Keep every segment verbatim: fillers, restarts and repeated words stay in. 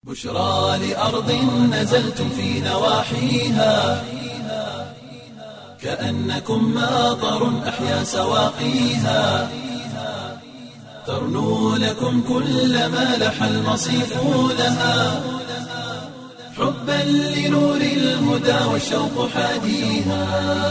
بشرى لأرض نزلتم في نواحيها كأنكم ماطر أحيا سواقيها ترنو لكم كل ما لح المصيف لها حبا لنور الهدى والشوق حاديها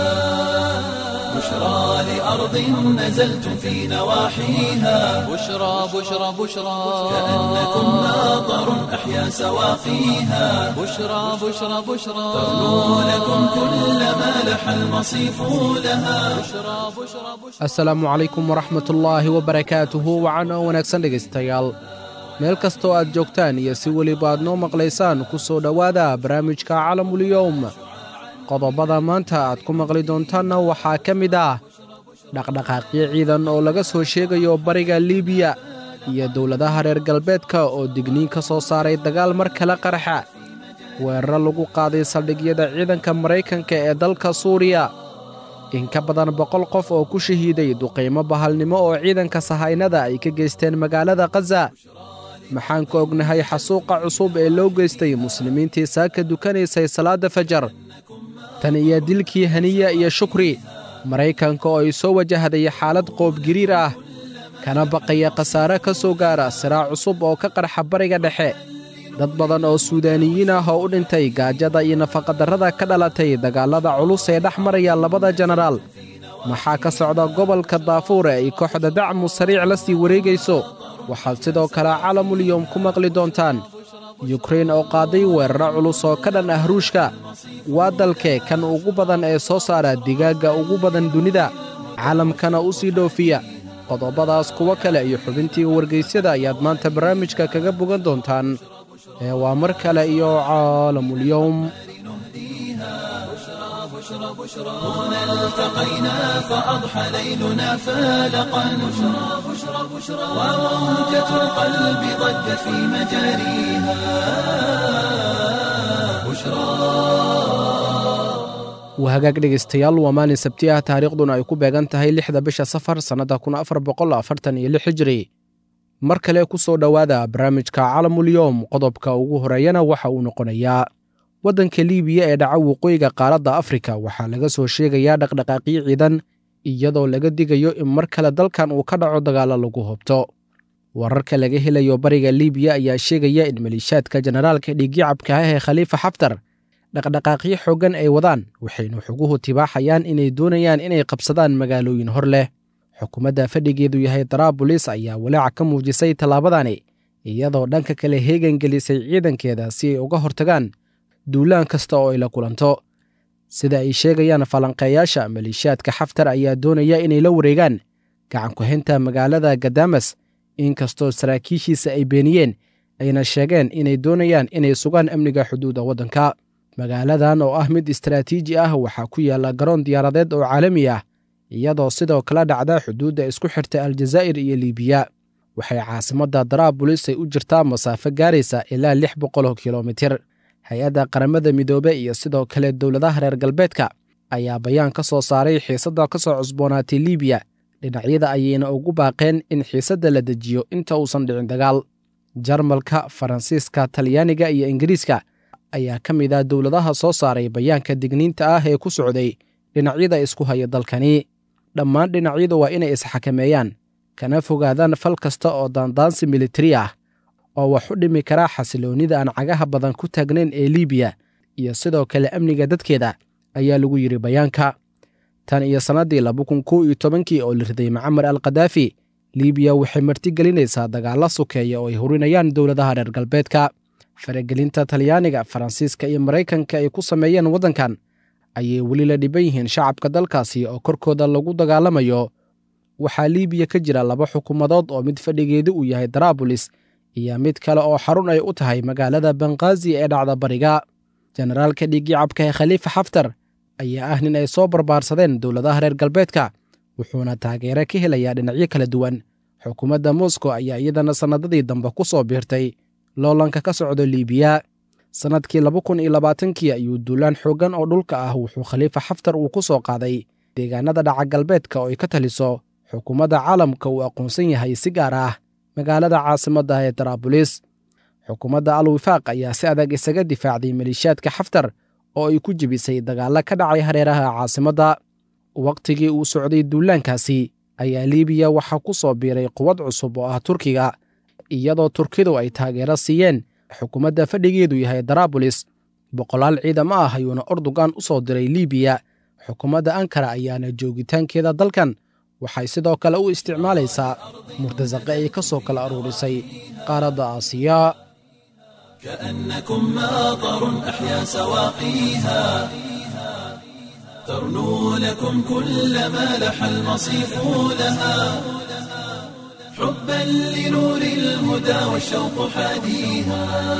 بشرى لأرض نزلتم في نواحيها بشرى بشرى بشرى كأنكم ماطر أحيا سواقيها بشرى بشرى بشرى ترنو لكم كل ما لح المصيف لها بشرى بشرى بشرى asalaamu calaykum waraxmatullaahi wabarakaatuhu wacana wanaagsan dhegaystayaal meel kastoo aad joogtaan iyo si weliba aad noo maqlaysaan ku soo dhowaada barnaamijka calamulyowm qodobada maanta aad ku maqli doontaanna waxaa ka mid ah dhaqdhaqaaqyo ciidan oo laga soo sheegayo bariga liibiya iyo dowladaha reer galbeedka oo digniin ka soo saaray dagaal mar kale qarxa weeraro lagu qaaday saldhigyada ciidanka maraykanka ee dalka suuriya in ka badan boqol qof oo ku shahiiday duqaymo bahalnimo oo ciidanka sahaynada ay ka geysteen magaalada khaza maxaan ka ognahay xasuuqa cusub ee loo geystay muslimiintii saaka dukanaysay salaadda fajar tan iyo dilkii haniya iyo shukri maraykanka oo ay soo wajahday xaalad qoobgiriir ah kana baqaya khasaare ka soo gaara siraac cusub oo ka qarxa bariga dhexe dad badan oo suudaaniyiin ah oo u dhintay gaajada iyo nafaqadarrada ka dhalatay dagaallada culus ee dhex maraya labada jenaraal maxaa ka socda gobolka daafuur ee ay kooxda dacmu sariic la sii wareegayso waxaad sidoo kale calamulyowm ku maqli doontaan yukrain oo qaaday weeraro culus oo ka dhan ah ruushka waa dalkee kan ugu badan ee soo saara digaagga ugu badan dunida caalamkana u sii dhoofiya qodobadaas kuwo kale iyo xubintii wargaysyada ayaad maanta barnaamijka kaga bogan doontaan ee waa mar kale iyo caalamulyoom هنا التقينا فأضحى ليلنا فالقا بشرى بشرى بشرى وموجة القلب ضجت في مجاريها wahagaag dhegaystayaal waa maalin sabti ah taariikhduna ay ku beegan tahay lixda bisha safar sannadda kun afar boqol afartan iyo lix hijri mar kale ku soo dhowaada barnaamijka calamulyowm qodobka ugu horeeyana waxa uu noqonayaa waddanka liibiya ee dhaca waqooyiga qaaradda afrika waxaa laga soo sheegayaa dhaqdhaqaaqyo ciidan iyadoo laga digayo in mar kale dalkan uu ka dhaco dagaallo lagu hobto wararka laga helayo bariga liibiya ayaa sheegaya in maliishaadka jenaraalka dhiigyacabka ah ee khaliifa xaftar dhaqdhaqaaqyo xooggan ay wadaan waxaynu xuguhu tibaaxayaan inay doonayaan inay qabsadaan magaalooyin hor leh xukuumadda fadhigeedu yahay daraabulis ayaa walaaca ka muujisay tallaabadani iyadoo dhanka kale heegan gelisay ciidankeeda si ay uga hortagaan duulaan kasta oo ay la kulanto sida ay sheegayaan falanqeeyaasha maliishaadka xaftar ayaa doonaya inay la wareegaan gacankuhaynta magaalada gadamas inkastoo saraakiishiisa ay beeniyeen ayna sheegeen inay doonayaan inay sugaan amniga xuduudda waddanka magaaladan oo ah mid istaraatiiji ah waxaa ku yaalla garoon diyaaradeed oo caalami ah iyadoo sidoo kala dhacda xuduudda isku xirta aljazaa'ir iyo liibiya waxay caasimadda daraabulis ay u jirtaa masaafo gaaraysa ilaa lix boqol oo kilomitir hay-adda qaramada midoobe iyo sidoo kale dowladaha reer galbeedka ayaa bayaan ka soo saaray xiisadda ka soo cusboonaatay liibiya dhinacyada ayayna ugu baaqeen in xiisadda la dejiyo inta uusan dhicin dagaal jarmalka faransiiska talyaaniga iyo ingiriiska ayaa ka mid ah dowladaha soo saaray bayaanka digniinta ah ee ku socday dhinacyada isku haya dalkani dhammaan dhinacyadu waa inay isxakameeyaan kana fogaadaan fal kasta oo daandaansi militari ah oo wax u dhimi karaa xasiloonnida aan cagaha badan ku taagnayn ee liibiya iyo sidoo kale amniga dadkeeda ayaa lagu yidhi bayaanka tan iyo sannaddii laba kun kow iyo tobankii oo la riday macamar al khadaafi liibiya waxay martigelinaysaa dagaallo sukeeya oo ay hurinayaan dowladaha reer galbeedka faragelinta talyaaniga faransiiska iyo maraykanka ay ku sameeyeen waddankan ayay weli la dhiban yihiin shacabka dalkaasi oo korkooda lagu dagaalamayo waxaa liibiya ka jira laba xukuumadood oo mid fadhigeedu uu yahay daraabulis iyo mid kale oo xarun ay u tahay magaalada banqaazi ee dhacda bariga jenaraalka dhiigyacabka ee khaliifa xaftar ayaa ah nin ay soo barbaarsadeen dowladaha reer galbeedka wuxuuna taageero ka helayaa dhinacyo kala duwan xukuumadda moscow ayaa iyadana sannadadii dambe ku soo biirtay loolanka ka socdo liibiya sannadkii laba kun iyo labaatankii ayuu duulaan xooggan oo dhulka ah wuxuu khaliifa xaftar uu ku soo qaaday deegaanada dhaca galbeedka oo ay ka taliso xukuumadda caalamka uu aqoonsan yahay si gaar ah magaalada caasimadda ee daraabulis xukuumadda al wifaaq ayaa si adag isaga difaacday maleeshiyaadka xaftar oo ay ku jebisay dagaallo ka dhacay hareeraha caasimadda. wakhtigii uu socday duulaankaasi ayaa liibiya waxaa ku soo biiray quwad cusub oo ah turkiga, iyadoo turkidu ay taageero siiyeen xukuumadda fadhigeedu yahay daraabulis. boqolaal ciidamo ah ayuuna Erdogan u soo diray liibiya. xukuumadda ankara ayaana joogitaankeeda dalkan waxay sidoo kale u isticmaalaysaa murtasaqe ay ka soo kala aruurisay qaaradda aasiya. كأنكم ماطر أحيا سواقيها ترنو لكم كل ما لح المصيف لها حبا لنور الهدى والشوق حاديها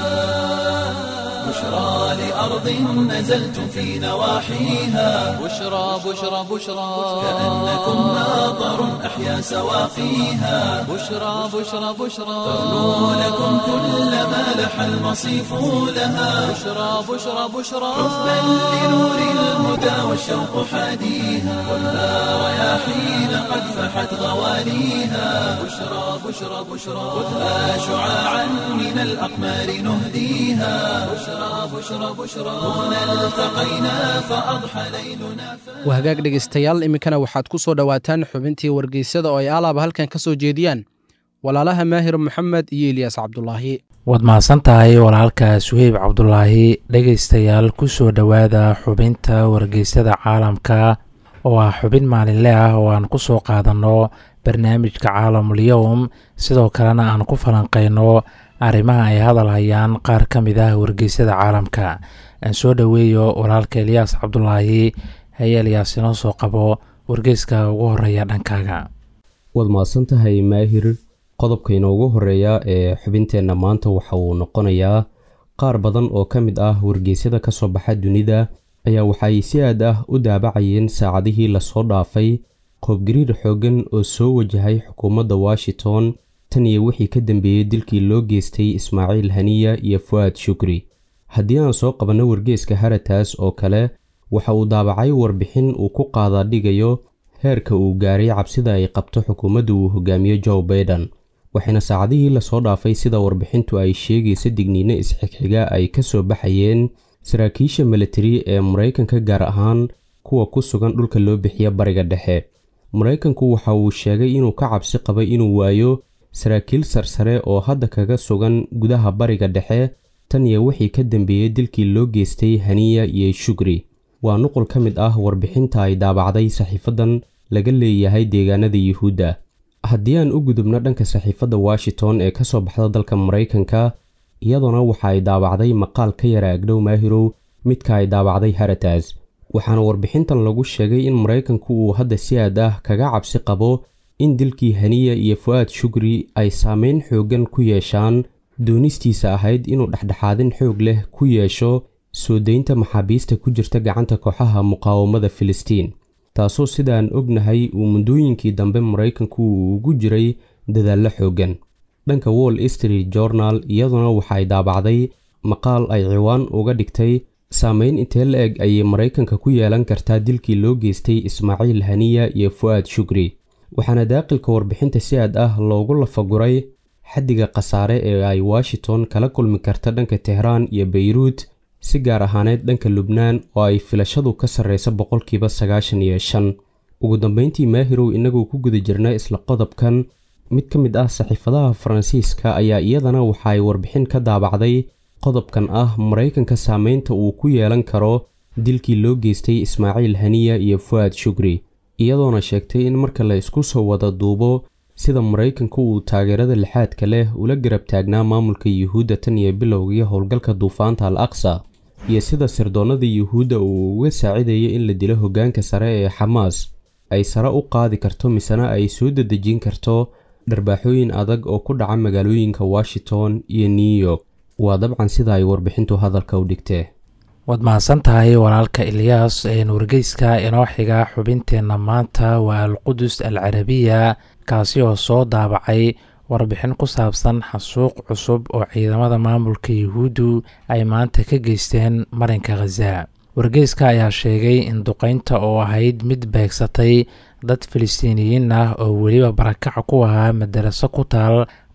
بشرى لأرض نزلتم في نواحيها بشرى بشرى بشرى كأنكم ماطر أحيا سواقيها بشرى بشرى بشرى ترنو لكم كل ما لح المصيف لها بشرى بشرى بشرى حبا لنور الهدى والشوق حاديها خذها رياحين قد فحت غواليها بشرى بشرى بشرى خذها شعاعا من الأقمار نهديها بشرى بشرى بشرى هنا التقينا فأضحى ليلنا wahagaag dhegaystayaal iminkana waxaad ku soo dhowaataan xubintii wargeysyada oo ay alaaba halkan ka soo jeediyaan walaalaha maahir maxamed iyo Ilyas Cabdulaahi. waad mahadsan tahay walaalka Suheyb Cabdulaahi. dhegaystayaal ku soo dhowaada xubinta wargeysyada caalamka oo ah xubin maalinle ah oo aan ku soo qaadanno barnaamijka caalamul yawm, sidoo kalena aan ku falanqeyno arrimaha ay hadal hayaan qaar ka mid ah wargeysyada caalamka. aan soo dhoweeyo walaalka Ilyas Cabdulaahi. haya Ilyas, inoo soo qabo wargeyska ugu horeeya dhankaaga. waad mahadsan tahay maahir. qodobka inoogu horeeya ee xubinteenna maanta waxa uu noqonayaa qaar badan oo ka mid ah wargeysyada ka soo baxa dunida ayaa waxay si aad ah u daabacayeen saacadihii lasoo dhaafay qoobgariir xooggan oo soo wajahay xukuumadda Washington tan iyo wixii ka dambeeyey dilkii loo geystay Ismaaciil Haniya iyo Fuad Shukri. haddii aan soo qabanno wargeyska Heritage oo kale, waxa uu daabacay warbixin uu ku qaada dhigayo heerka uu gaaray cabsida ay qabto xukuumadda uu hogaamiyo Joe Biden. waxayna saacadihii lasoo dhaafay sida warbixintu ay sheegaysa digniino isxigxiga ay ka soo baxayeen saraakiisha military ee Mareykanka, gaar ahaan kuwa ku sugan dhulka loo bixiyo Bariga Dhexe. Mareykanku waxa uu sheegay inuu ka cabsi qabay inuu waayo saraakiil sarsare oo hadda kaga sugan gudaha Bariga Dhexe tan iyo wixii ka dambeeyey dilkii loo geystay Haniya iyo Shukri. waa nuqul ka mid ah warbixinta ay daabacday saxiifadan laga leeyahay deegaanada Yuhuudda. haddii aan u gudubno dhanka saxiifadda Washington ee ka soo baxda dalka Mareykanka, iyaduna waxa ay daabacday maqaal ka yara agdhow maahirow midka ay daabacday Heritage. waxaana warbixintan lagu sheegay in Mareykanku uu hadda si aad ah kaga cabsi qabo in dilkii Haniya iyo Fuad Shukri ay saameyn xooggan ku yeeshaan doonistiisa ahayd inuu dhexdhexaadin xoog leh ku yeesho soo deynta maxaabiista ku jirta gacanta kooxaha muqaawamada Filistiin, taasoo sidaan ognahay uu mudooyinkii dambe Mareykanku ugu jiray dadaallo xooggan. dhanka Wall Street Journal iyaduna waxay daabacday maqaal ay ciwaan uga dhigtay saameyn intee la eg ayay Mareykanka ku yeelan kartaa dilkii loo geystay Ismaaciil Haniya iyo Fuad Shukri. waxaana daaqilka warbixinta si aad ah loogu lafaguray xaddiga khasaare ee ay Washington kala kulmi karta dhanka Tehran iyo Beirut, si gaar ahaaneed dhanka Lubnaan oo ay filashadu ka sarreysa boqolkiiba sagaashan iyo shan. ugu dambeyntii maahirow inagoo ku guda jirna isla qodobkan, mid ka mid ah saxiifadaha Faransiiska ayaa iyadana waxa ay warbixin ka daabacday qodobkan ah Mareykanka saameynta uu ku yeelan karo dilkii loo geystay Ismaaciil Haniya iyo Fuad Shukri, iyadoona sheegtay in marka la isku soo wada duubo sida Mareykanku uu taageerada lixaadka leh ula garab taagnaa maamulka Yuhuudda tan iyo bilowgii howlgalka duufaanta Al-Aqsa, iyo sida sirdoonada Yuhuudda uu uga saacideeyay in la dilo hoggaanka sare ee Xamaas, ay sare u qaadi karto misana ay soo dedejin karto dharbaaxooyin adag oo ku dhaca magaalooyinka Washington iyo New York. waa dabcan sida ay warbixintu hadalka u dhigtee. waad mahadsan tahay walaalka Ilyas. een wargeyska inoo xiga xubinteenna maanta waa Al-Qudus Al-Carabiya, kaasi oo soo daabacay warbixin ku saabsan xasuuq cusub oo ciidamada maamulka Yuhuuddu ay maanta ka geysteen marinka Gaza. wargeyska ayaa sheegay in duqeynta oo ahayd mid beegsatay dad Filistiiniyiin ah oo weliba barakac ku ahaa madaraso ku taal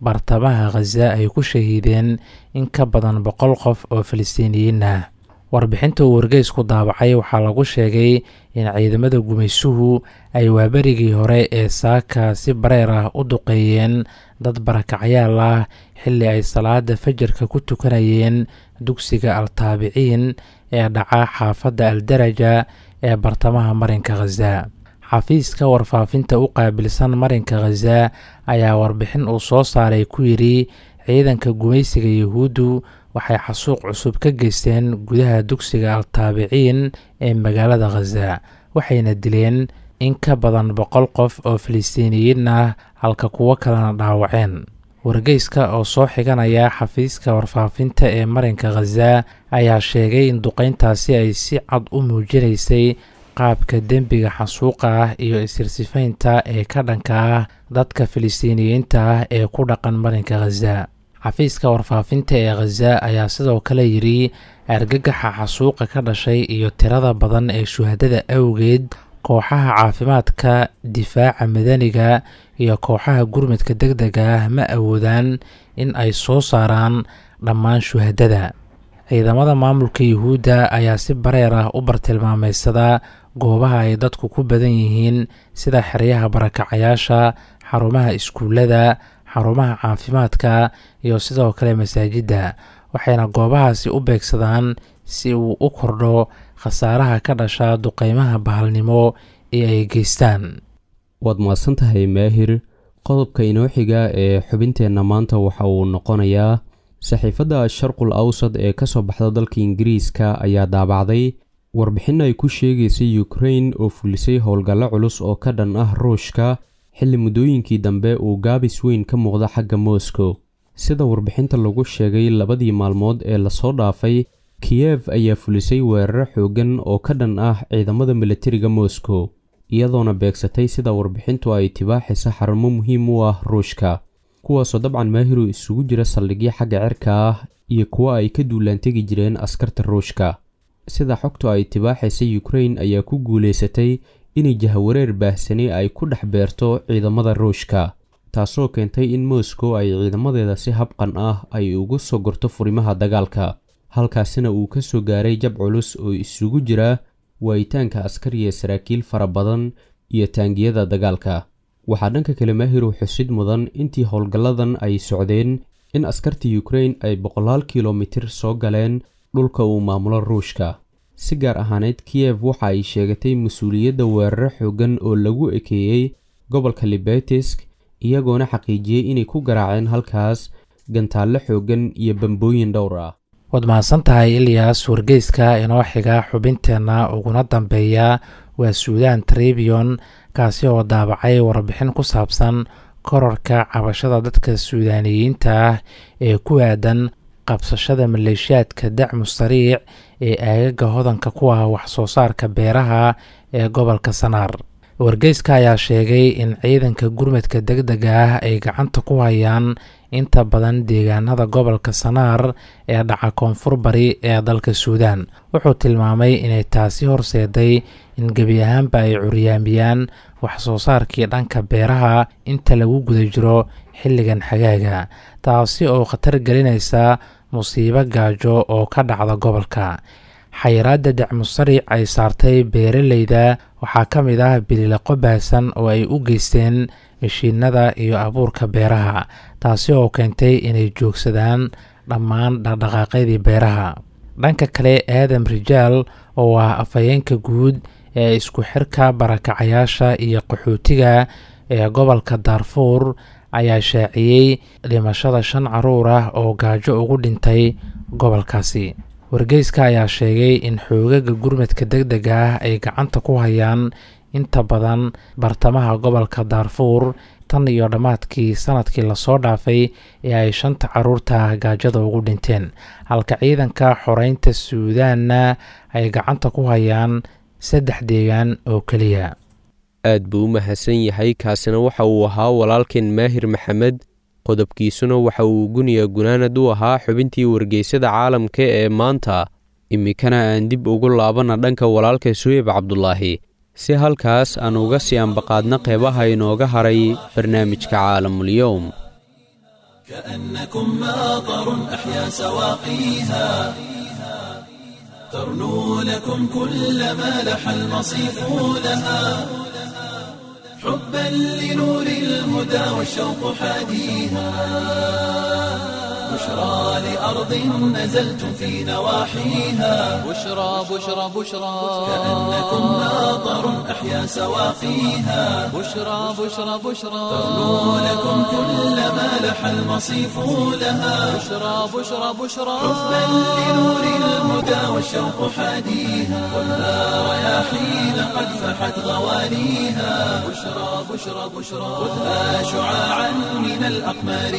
bartamaha khaza ay ku shahiideen in ka badan boqol qof oo falastiiniyiin ah. warbixinta uu wargeysku daabacay waxaa lagu sheegay in ciidamada gumaysuhu ay waaberigii hore ee saaka si bareer ah u duqeeyeen dad barakacyaal ah xilli ay salaada fajarka ku tukanayeen dugsiga al-taabiciin ee dhaca xaafadda al-daraja ee bartamaha marinka khaza. xafiiska warfaafinta u qaabilsan marinka khaza ayaa warbixin uu soo saaray ku yidhi ciidanka gumaysiga yuhuuddu waxay xasuuq cusub ka geysteen gudaha dugsiga al-taabiciin ee magaalada khaza, waxayna dileen in ka badan boqol qof oo falastiiniyiin ah halka kuwo kalena dhaawaceen. wargeyska oo soo xiganaya xafiiska warfaafinta ee marinka khaza ayaa sheegay in duqeyntaasi ay si cad u muujinaysay qaabka dembiga xasuuqa ah iyo isirsifaynta ee ka dhanka ah dadka falastiiniyiinta ah ee ku dhaqan marinka khaza. xafiiska warfaafinta ee khaza ayaa sidoo kale yidhi argagaxa xasuuqa ka dhashay iyo tirada badan ee shuhadada awgeed kooxaha caafimaadka, difaaca madaniga iyo kooxaha gurmadka degdega ah ma awoodaan in ay soo saaraan dhammaan shuhadada. ciidamada maamulka yuhuudda ayaa si bareer ah u bartilmaameysada goobaha ay dadku ku badan yihiin sida xeryaha barakacayaasha, xarumaha iskuullada, xarumaha caafimaadka iyo sidoo kale masaajidda, waxayna goobahaasi u beegsadaan si uu u kordho khasaaraha ka dhasha duqeymaha bahalnimo ee ay geystaan. waad mahadsan tahay maahir. qodobka inoo xiga ee xubinteenna maanta waxa uu noqonayaa saxiifadda sharqul awsad ee ka soo baxda dalka ingiriiska ayaa daabacday warbixin ay ku sheegaysay ukraine oo fulisay howlgallo culus oo ka dhan ah ruushka xilli muddooyinkii dambe uu gaabis weyn ka muuqda xagga moscow. sida warbixinta lagu sheegay labadii maalmood ee lasoo dhaafay, kiyev ayaa fulisay weeraro xooggan oo ka dhan ah ciidamada militariga moscow, iyadoona beegsatay sida warbixintu ay tibaaxaysa xarumo muhiim u ah ruushka, kuwaasoo dabcan maahiru isugu jira saldhigyo xagga cirka ah iyo kuwa ay ka duulaantegi jireen askarta ruushka. sida xogtu ay tibaaxaysa, ukraine ayaa ku guulaysatay inay jahawareer baahsani ay ku dhex beerto ciidamada ruushka, taasoo keentay in moscow ay ciidamadeeda si habqan ah ay ugu soo gorto furimaha dagaalka, halkaasina uu ka soo gaaray jab culus oo isugu jira waayitaanka askariya saraakiil fara badan iyo taangiyada dagaalka. waxaa dhanka kale maahiru xusid mudan intii howlgalladan ay socdeen in askarta ukraine ay boqolaal kilomitir soo galeen dhulka uu maamulo ruushka. si gaar ahaaneed kiyev waxa ay sheegatay mas-uuliyadda weeraro xooggan oo lagu ekeeyey gobolka libetisk, iyagoona xaqiijiyey inay ku garaaceen halkaas gantaallo xooggan iyo bambooyin dhowr ah. waad mahadsan tahay ilyas. wargeyska inoo xiga xubinteenna uguna dambeeya waa suudan tribion, kaasi oo daabacay warbixin ku saabsan kororka cabashada dadka suudaaniyiinta ah ee ku aadan qabsashada maleeshiyaadka dacmu sariic ee aagaga hodanka ku ah wax soo saarka beeraha ee gobolka sanaar. wargeyska ayaa sheegay in ciidanka gurmadka degdega ah ay gacanta ku hayaan inta badan deegaanada gobolka sanaar ee dhaca koonfur bari ee dalka suudaan. wuxuu tilmaamay inay taasi horseeday in gebi ahaanba ay curyaamiyaan wax soo saarkii dhanka beeraha inta lagu guda jiro xilligan xagaaga, taasi oo khatar gelinaysa musiibo gaajo oo ka dhacda gobolka. xayiraadda dacmu sariic ay saartay beeraleyda waxaa ka mid ah bilileqo baahsan oo ay u geysteen mishiinada iyo abuurka beeraha, taasi oo keentay inay joogsadaan dhammaan dhaqdhaqaaqyadii beeraha. dhanka kale, aadam rijaal oo ah afhayeenka guud ee isku xirka barakacayaasha iyo qaxootiga ee gobolka daarfuur ayaa shaaciyey dhimashada shan caruur ah oo gaajo ugu dhintay gobolkaasi. wargeyska ayaa sheegay in xoogaga gurmadka degdega ah ay gacanta ku hayaan inta badan bartamaha gobolka daarfuur tan iyo dhammaadkii sanadkii lasoo dhaafay ee ay shanta caruurta gaajada ugu dhinteen, halka ciidanka xoreynta suudaanna ay gacanta ku hayaan saddex deegaan oo keliya. aad buu u mahadsan yahay. kaasina waxa uu ahaa walaalkeen maahir maxamed, qodobkiisuna waxa uu guniya gunaanad u ahaa xubintii wargeysada caalamka ee maanta. iminkana aan dib ugu laabana dhanka walaalka suheyb cabdulaahi si halkaas aan uga sii ambaqaadna qeybaha inooga haray barnaamijka caalamulyoom. كأنكم ماطر أحيا سواقيها ترنو لكم كل ما لح المصيف لها حبا لنور الهدى والشوق حاديها بشرى لأرض نزلتم في نواحيها بشرى بشرى بشرى كأنكم ماطر أحيا سواقيها بشرى بشرى بشرى ترنو لكم كل ما لح المصيف لها بشرى بشرى بشرى حبا لنور الهدى والشوق حاديها خذها رياحين قد فحت غوانيها بشرى بشرى بشرى خذها شعاعا من الأقمار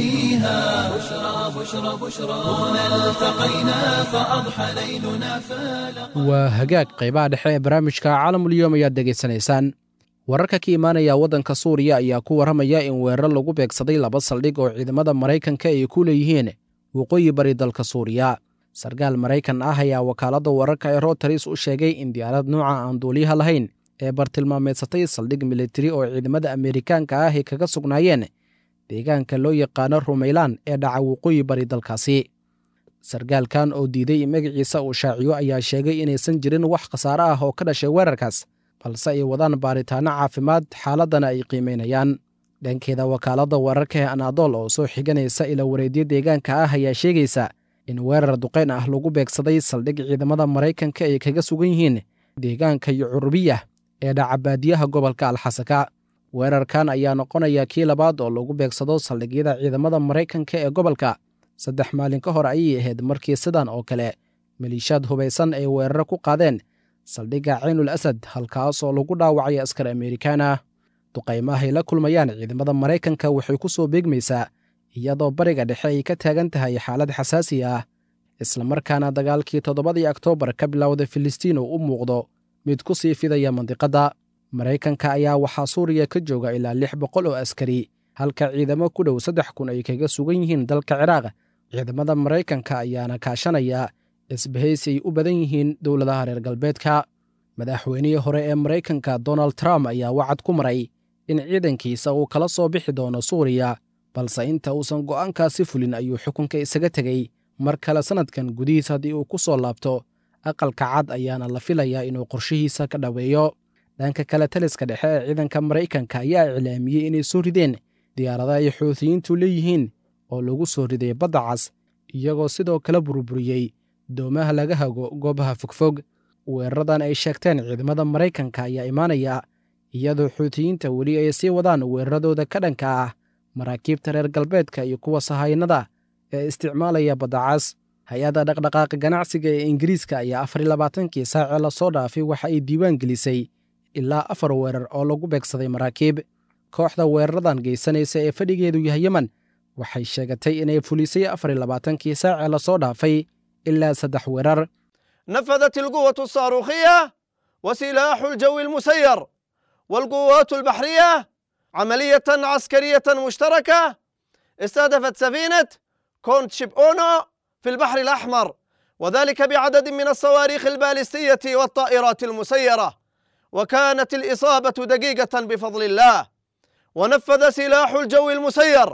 نهديها بشرى بشرى بشرى هنا التقينا فأضحى ليلنا فالق waa hagaag qaybaha dhexe ee barnaamijka caalamulyoom ayaad degaysanaysaan wararka ka imaanaya waddanka suuriya ayaa ku warramaya in weerar lagu beegsaday laba saldhig oo ciidamada maraykanka ay ku leeyihiin waqooyi bari dalka suuriya sarkaal maraykan ah ayaa wakaaladda wararka ee rotaris u sheegay in diyaarad nooca aan duuliyaha lahayn ee bartilmaameedsatay saldhig militari oo ciidamada ameerikaanka ah ay kaga sugnaayeen deegaanka loo yaqaano rumaylaan ee dhaca waqooyi bari dalkaasi sarkaalkan oo diiday in magaciisa uu shaaciyo ayaa sheegay inaysan jirin wax khasaare ah oo ka dhashay weerarkaas balse ay wadaan baaritaanno caafimaad xaaladdana ay qiimaynayaan dhankeeda wakaaladda wararka ee anadol oo soo xiganaysa ila wareedyo deegaanka ah ayaa sheegaysa in weerar duqayn ah lagu beegsaday saldhig ciidamada maraykanka ay kaga sugan yihiin deegaanka yucurbiyah ee dhaca baadiyaha gobolka alxasaka weerarkan ayaa noqonaya kii labaad oo lagu beegsado saldhigyada ciidamada maraykanka ee gobolka saddex maalin ka hor ayay ahayd markii sidan oo kale maliishaad hubaysan ay weeraro ku qaadeen saldhigga caynul asad halkaas oo lagu dhaawacay askar ameerikaan ah duqaymahay la kulmayaan ciidamada maraykanka waxay ku soo beegmaysaa iyadoo bariga dhexe ay ka taagan tahay xaalad xasaasi ah islamarkaana dagaalkii toddobadii oktoobar ka bilowday filistiin oo u muuqdo mid ku sii fidaya mandiqadda maraykanka ayaa waxaa suuriya ka jooga ilaa lix boqol oo askari halka ciidamo ku dhow saddex kun ay kaga sugan yihiin dalka ciraaq ciidamada maraykanka ayaana kaashanaya isbahaysi ay u badan yihiin dowladaha reer galbeedka madaxweynihii hore ee maraykanka donald trump ayaa wacad ku maray in ciidankiisa uu kala soo bixi doono suuriya balse inta uusan go'aankaasi fulin ayuu xukunka isaga tegey mar kale sannadkan gudihiis haddii uu ku soo laabto aqalka cad ayaana la filayaa inuu qorshihiisa ka dhoweeyo dhanka kale taliska dhexe ee ciidanka maraykanka ayaa iclaamiyey inay soo rideen diyaarada ay xuutiyiintu leeyihiin oo lagu soo riday badda cas iyagoo sidoo kale burburiyey doomaha laga hago goobaha fogfog weeraradan ay sheegteen ciidamada maraykanka ayaa imaanaya iyadoo xuutiyiinta weli ay sii wadaan weeraradooda ka dhanka ah maraakiibta reer galbeedka iyo kuwa sahaynada ee isticmaalaya badda cas hay-adda dhaqdhaqaaqa ganacsiga ee ingiriiska ayaa afar iyo labaatankii saacee lasoo dhaafay waxa ay diiwaan gelisay ilaa afar weerar oo lagu beegsaday maraakiib kooxda weeraradan geysanaysa ee fadhigeedu yahay yemen waxay sheegatay inay fulisay afar iyo labaatankii saacee lasoo dhaafay ilaa saddex weerar نفذت القوة الصاروخية وسلاح الجو المسير والقوات البحرية عملية عسكرية مشتركة استهدفت سفينة كونت شيب أونو في البحر الأحمر وذلك بعدد من الصواريخ البالستية والطائرات المسيرة وكانت الإصابة دقيقة بفضل الله ونفذ سلاح الجو المسير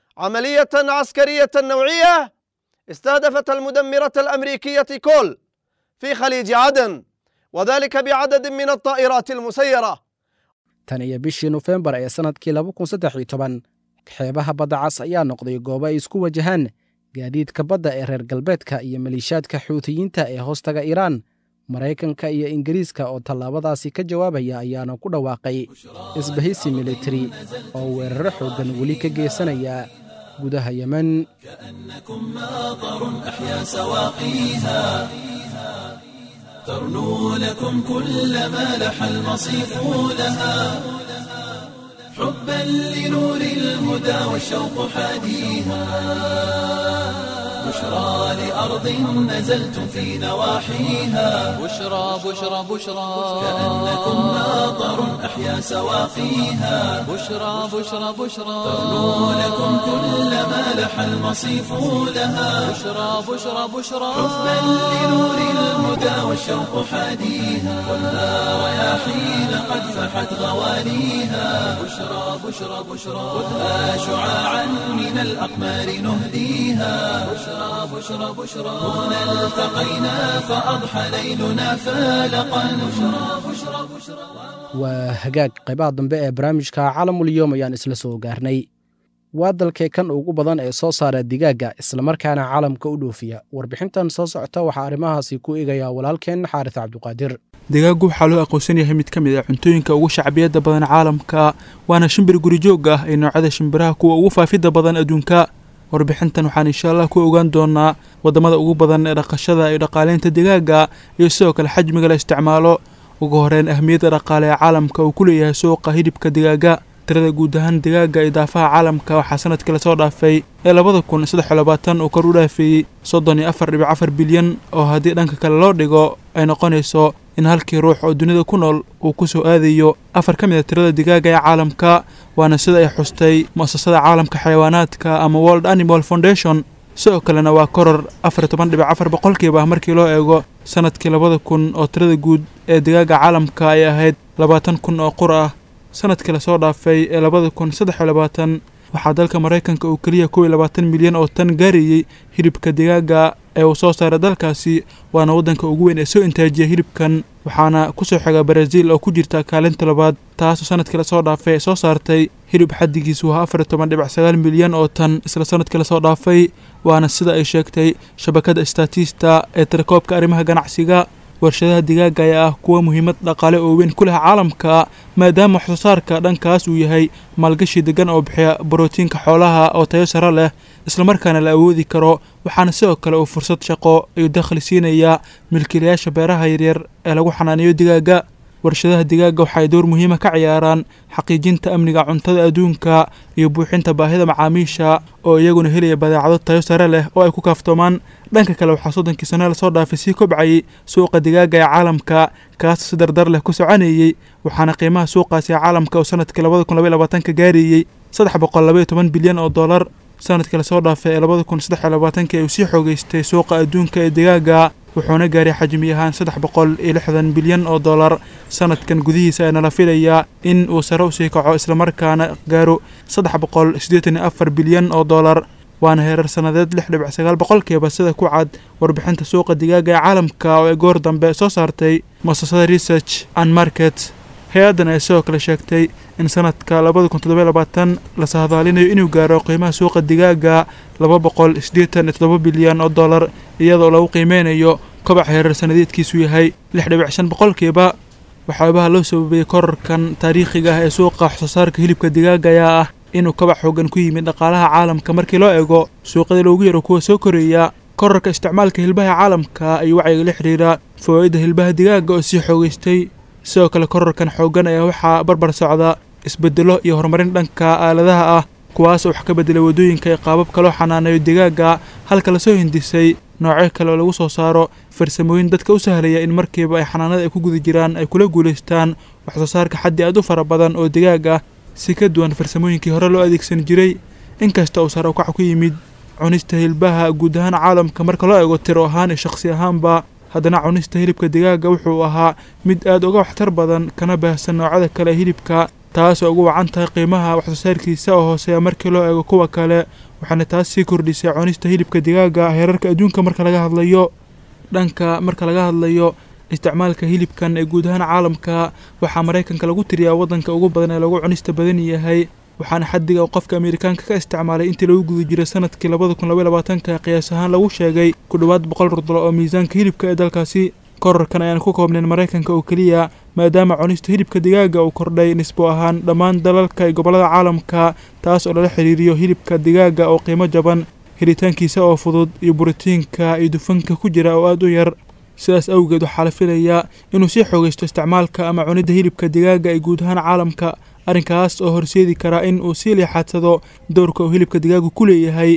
عملية عسكرية نوعية استهدفت المدمرة الأمريكية كول في خليج عدن وذلك بعدد من الطائرات المسيرة tan iyo bishii nofembar ee sannadkii laba kun saddex iyo toban xeebaha badda cas ayaa noqday goobo ay isku wajahaan gaadiidka badda ee reer galbeedka iyo maliishaadka xuutiyiinta ee hoostaga iiraan maraykanka iyo ingiriiska oo tallaabadaasi ka jawaabaya ayaana ku dhawaaqay isbahaysi militari oo weeraro xooggan weli ka geysanaya gudaha yemen كأنكم ماطر أحيا سواقيها ترنو لكم كل ما لح المصيف لها حبا لنور الهدى والشوق حاديها بشرى لأرض نزلتم في نواحيها بشرى بشرى بشرى كأنكم ماطر أحيا سواقيها بشرى بشرى بشرى ترنو لكم كل ما لح المصيف لها بشرى بشرى بشرى حبا لنور الهدى والشوق حاديها ولا رياحين قد فحت غواليها بشرى بشرى بشرى خذها شعاعا من الأقمار نهديها بشرى بشرى بشرى هنا التقينا فأضحى ليلنا فالقا بشرى بشرى بشرى waa hagaag qaybaha dambe ee barnaamijka caalamulyoom ayaan isla soo gaarnay waa dalkee kan ugu badan ee soo saara digaagga islamarkaana caalamka u dhoofiya warbixintan soo socota waxaa arrimahaasi ku eegaya walaalkeen xaaris cabdiqaadir digaaggu waxaa loo aqoonsan yahay mid ka mid ah cuntooyinka ugu shacbiyadda badan caalamka waana shimbir gurijoog ah ee noocyada shimbiraha kuwa ugu faafidda badan adduunka warbixintan waxaan insha allah ku ogaan doonaa waddamada ugu badan ee dhaqashada iyo dhaqaaleynta digaagga iyo sidoo kale xajmiga la isticmaalo ugu horeyn ahmiyadda dhaqaale ee caalamka uu ku leeyahay suuqa hilibka digaagga tirada guud ahaan digaagga iyo daafaha caalamka waxaa sanadkii lasoo dhaafay ee labada kun saddex iyo labaatan uu kor u dhaafeeyey soddon iyo afar dhibic afar bilyan oo haddii dhanka kale loo dhigo ay noqonayso in halkii ruux oo dunida ku nool uu ku soo aadayo afar ka mid a tirada digaagga ee caalamka waana sida ay xustay mu'asasada caalamka xayawaanaadka ama world animal foundation sidoo kalena waa koror afar iyo toban dhibic afar boqolkiiba markii loo eego sanadkii labada kun oo tirada guud ee digaagga caalamka ay ahayd labaatan kun oo qur ah sanadkii lasoo dhaafay ee labada kun saddex iyo labaatan waxaa dalka maraykanka uu keliya kow iyo labaatan milyan oo tan gaarayey hilibka digaagga ee uu soo saaray dalkaasi waana waddanka ugu weyn ee soo intaajiya hilibkan waxaana ku soo xiga baraasiil oo ku jirta kaalinta labaad taasoo sanadkii lasoo dhaafay ee soo saartay hilib xaddigiisu waa afar iyo toban dhibic sagaal milyan oo tan isla sanadkii lasoo dhaafay waana sida ay sheegtay shabakadda statista ee tirakoobka arrimaha ganacsiga warshadaha digaagga ayaa ah kuwa muhiimad dhaqaale oo weyn ku leh caalamka maadaama wax soo saarka dhankaas uu yahay maalgashi degan oo bixiya borotiinka xoolaha oo tayo sare leh islamarkaana la awoodi karo waxaana sidoo kale uu fursad shaqo iyo dakhli siinayaa milkiilayaasha beeraha yaryar ee lagu xanaaniyo digaagga warshadaha digaagga waxay door muhiima ka ciyaaraan xaqiijinta amniga cuntada adduunka iyo buuxinta baahida macaamiisha oo iyaguna helaya badeecado tayo sare leh oo ay ku kaaftoomaan dhanka kale waxaa soddonkii sano lasoo dhaafay sii kobcayay suuqa digaagga ee caalamka kaas si dardar leh ku soconayey waxaana qiimaha suuqaasi ee caalamka oo sanadkii labada kun labaiyo labaatanka gaarayey saddex boqol labaiyo toban bilyan oo dollar sanadkii lasoo dhaafay ee labada kun saddex iyo labaatanka uu sii xoogeystay suuqa adduunka ee digaagga wuxuuna gaaray xajmi ahaan saddex boqol iyo lixdan bilyan oo dollar sanadkan gudihiisa aana la filayaa in uu sare u sii kaco islamarkaana gaaro saddex boqol siddeetan iyo afar bilyan oo dollar waana heerar sannadeed lix dhibic sagaal boqolkiiba sida ku cad warbixinta suuqa digaagga ee caalamka oo ay goor dambe soo saartay mu'asasada research and market hay-addan ay sidoo kale sheegtay in sanadka labada kun toddoba iyo labaatan la sahadaalinayo inuu gaaro qiimaha suuqa digaagga laba boqol siddeetan iyo toddoba bilyan oo dollar iyadoo lagu qiimeynayo kobac heerar sannadeedkiisu yahay lix dhibic shan boqolkiiba waxyaabaha loo sababayay korarkan taariikhiga ah ee suuqa wax soo saarka hilibka digaagga ayaa ah inuu kobac xoogan ku yimid dhaqaalaha caalamka markii loo eego suuqyada loogu yaro kuwa soo koraya korarka isticmaalka hilbaha caalamka iyo wacyiga la xiriira fawaa'idda hilbaha digaagga oo sii xoogeystay sidoo kale korarkan xoogan ayaa waxaa barbar socda isbeddelo iyo horumarin dhanka aaladaha ah kuwaas oo wax ka beddelay waddooyinka iyo qaababka loo xanaaneeyo digaagga halka lasoo hindisay noocyo kale oo lagu soo saaro farsamooyin dadka u sahlaya in markiiba ay xanaanada ay ku guda jiraan ay kula guulaystaan wax soo saarka xaddi aad u fara badan oo digaag ah si ka duwan farsamooyinkii hore loo adeegsan jiray inkasta uu sare u kac ku yimid cunista hilbaha guud ahaan caalamka marka loo eego tiro ahaan iyo shakhsi ahaanba haddana cunista hilibka digaagga wuxuu ahaa mid aad uga waxtar badan kana baahsan noocyada kale ee hilibka taas oo ugu wacan tahay qiimaha wax soo saarkiisa oo hooseeya markii loo eego kuwa kale waxaana taas sii kordhisay cunista hilibka digaagga heerarka adduunka marka laga hadlayo dhanka marka laga hadlayo isticmaalka hilibkan ee guud ahaan caalamka waxaa maraykanka lagu tiriyaa waddanka ugu badan ee lagu cunista badan yahay waxaana xaddiga uu qofka Ameerikaanka ka isticmaalay intii lagu guda jiray sanadkii labada kun laba iyo labaatanka qiyaas ahaan lagu sheegay ku dhawaad boqol rudlo oo miisaanka hilibka ee dalkaasi korarkan ayaan ku koobnayn Maraykanka oo kaliya maadaama cunista hilibka digaagga uu kordhay nisbo ahaan dhammaan dalalka iyo gobollada caalamka taas oo lala xiriiriyo hilibka digaagga oo qiimo jaban helitaankiisa oo fudud iyo borotiinka iyo dufanka ku jira oo aad u yar sidaas awgeed waxaa la filayaa inuu sii xoogaysto isticmaalka ama cunida hilibka digaagga ee guud ahaan caalamka arrinkaas oo horseedi kara in uu sii leexadsado doorka uu hilibka digaaggu ku leeyahay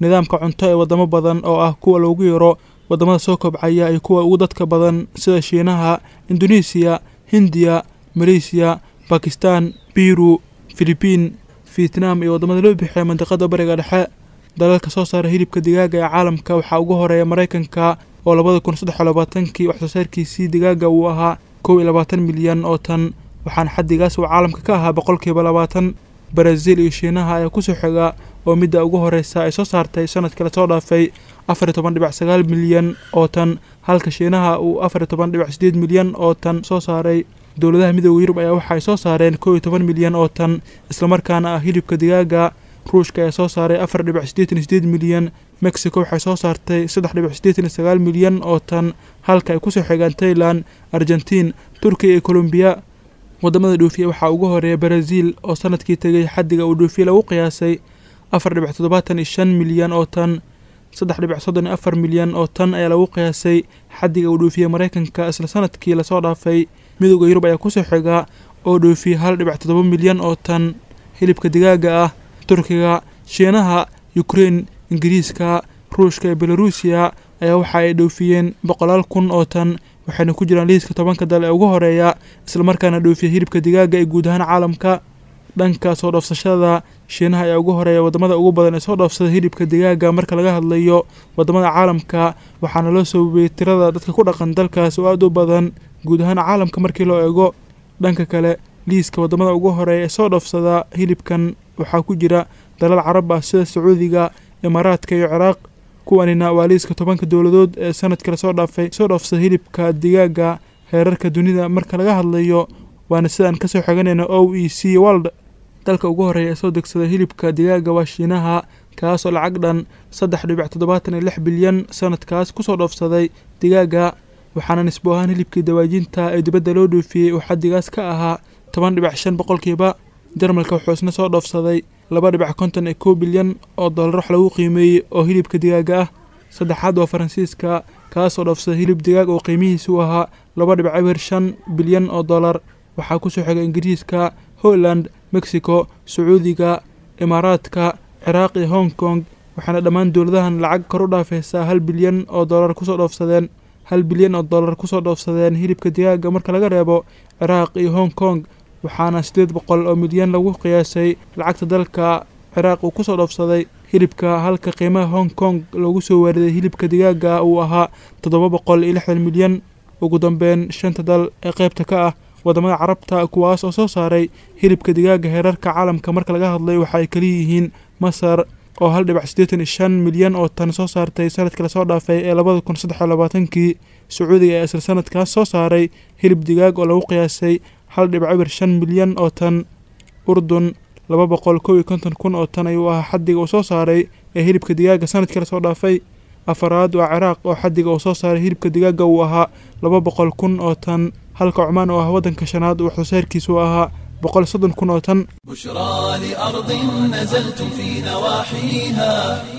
nidaamka cunto ee waddamo badan oo ah kuwa loogu yaro waddamada soo kobcaya iyo kuwa ugu dadka badan sida shiinaha, induneesiya, hindiya, maleysiya, bakistan, biru, filibiin, fietnam iyo waddamada loo bixiya mandiqada bariga dhexe. dalalka soo saara hilibka digaaga ee caalamka waxaa ugu horeeya maraykanka oo labada kun saddex iyo labaatankii wax soo saarkiisii digaaga uu ahaa kow iyo labaatan milyan oo tan, waxaana xaddigaas uu caalamka ka ahaa boqolkiiba labaatan. baraasiil iyo shiinaha ayaa kusoo xiga oo midda ugu horeysa ay soo saartay sanadkii lasoo dhaafay afar iyo toban dhibic sagaal milyan oo tan, halka shiinaha uu afar iyo toban dhibic sideed milyan oo tan soo saaray. dowladaha midooda yurub ayaa waxa ay soo saareen kow iyo toban milyan oo tan, islamarkaana ah hilibka digaaga. ruushka ayaa soo saaray afar dhibic siddeetan iyo sideed milyan, mexico waxay soo saartay saddex dhibic siddeetan iyo sagaal milyan oo tan, halka ay kusoo xigaan tailand, argentiin, turkiya iyo colombiya. waddamada dhoofiya waxaa ugu horeeya baraasiil oo sanadkii tegay xaddiga uu dhoofiye lagu qiyaasay afar dhibic toddobaatan iyo shan milyan oo tan, saddex dhibic soddon iyo afar milyan oo tan ayaa lagu qiyaasay xaddiga uu dhoofiye maraykanka isla sanadkii lasoo dhaafay. midowda yurub ayaa kusoo xiga oo dhoofiye hal dhibic toddoba milyan oo tan hilibka digaaga ah. turkiga, shiinaha, ukrein, ingiriiska, ruushka iyo belaruusiya ayaa waxa ay dhoofiyeen boqolaal kun oo tan, waxayna ku jiraan liiska tobanka dal ee ugu horeeya islamarkaana dhoofiya hilibka digaaga ee guud ahaan caalamka. dhanka soo dhoofsashada, shiinaha ayaa ugu horeeya waddamada ugu badan ee soo dhoofsada hilibka digaaga marka laga hadlayo waddamada caalamka, waxaana loo soobiyey tirada dadka ku dhaqan dalkaas oo aada u badan guud ahaan caalamka markii loo eego. dhanka kale, liiska waddamada ugu horeeya ee soo dhoofsada hilibkan waxaa ku jira dalal carab ah sida sacuudiga, imaaraadka iyo ciraaq. kuwanina waa liiska tobanka dowladood ee sanadkii lasoo dhaafay soo dhoofsada hilibka digaaga heerarka dunida marka laga hadlayo, waana sidaan kasoo xiganayna o e c world. dalka ugu horeeya ee soo degsada hilibka digaaga waa shiinaha, kaasoo lacag dhan saddex dhibic toddobaatan iyo lix bilyan sanadkaas kusoo dhoofsaday digaaga, waxaana nisbo ahaan hilibkii dawaajinta ee dibadda loo dhoofiyey oo xaddigaas ka ahaa toban dhibic shan boqolkiiba. jarmalka wuxuu isna soo dhoofsaday laba dhibic konton iyo kow bilyan oo dollar wax lagu qiimeeyey oo hilibka digaaga ah. saddexaad waa faransiiska, kaasoo dhoofsaday hilib digaag oo qiimihiisu ahaa laba dhibic eber shan bilyan oo dollar. waxaa kusoo xiga ingiriiska, holland, mexico, sacuudiga, imaaraadka, ciraaq iyo hong kong, waxaana dhammaan dowladahan lacag kor u dhaafaysaa hal bilyan oo dollar kusoo dhoofsadeen hal bilyan oo dollar kusoo dhoofsadeen hilibka digaaga marka laga reebo ciraaq iyo hong kong, waxaana siddeed boqol oo milyan lagu qiyaasay lacagta dalka ciraaq uu kusoo dhoofsaday hilibka, halka qiimaha hong kong loogu soo waariday hilibka digaaga uu ahaa toddoba boqol iyo lixdan milyan. ugu dambeyn, shanta dal ee qaybta ka ah waddamada carabta kuwaas oo soo saaray hilibka digaaga heerarka caalamka marka laga hadlay waxa ay kala yihiin masar oo hal dhibic siddeetan iyo shan milyan oo tan soo saartay sanadkii lasoo dhaafay ee labada kun saddex iyo labaatankii. sacuudiga ee isla sanadkaas soo saaray hilib digaag oo lagu qiyaasay hal dhibic eber shan milyan oo tan. urdun laba boqol kow iyo konton kun oo tan ayuu ahaa xaddiga uu soo saaray ee hilibka digaaga sanadkii lasoo dhaafay. afaraad waa ciraaq oo xaddiga uu soo saaray hilibka digaaga uu ahaa laba boqol kun oo tan, halka cumaan oo ah waddanka shanaad wax soo saarkiisu ahaa boqol soddon kun oo tan. بشرى لأرض نزلتم في نواحيها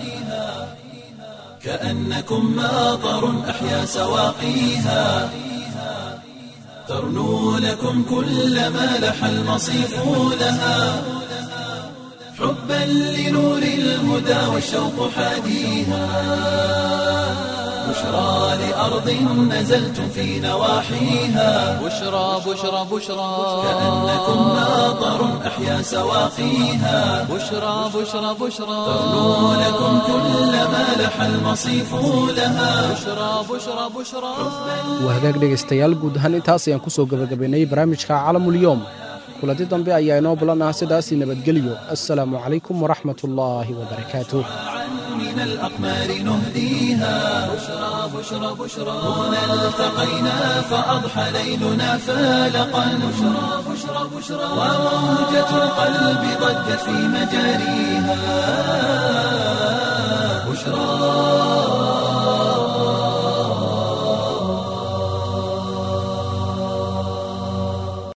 كأنكم ماطر أحيا سواقيها ترنو لكم كل ما لح المصيف لها حبا لنور الهدى والشوق حاديها بشرى لأرض نزلتم في نواحيها بشرى بشرى بشرى كأنكم ماطر أحيا سواقيها بشرى بشرى بشرى ترنو لكم كل ما لح المصيف لها بشرى بشرى بشرى waa hagaag dhegaystayaal guud ahaan intaas ayaan kusoo gabagabaynay barnaamijka caalamulyoom. kulanti dambe ayaa inoo bulan ah sidaasi nabadgelyo. assalaamu calaykum waraxmat ullaahi wabarakaatuh. من الأقمار نهديها بشرى بشرى بشرى هنا التقينا فأضحى ليلنا فالقا بشرى بشرى بشرى وموجة القلب ضجت في مجاريها بشرى.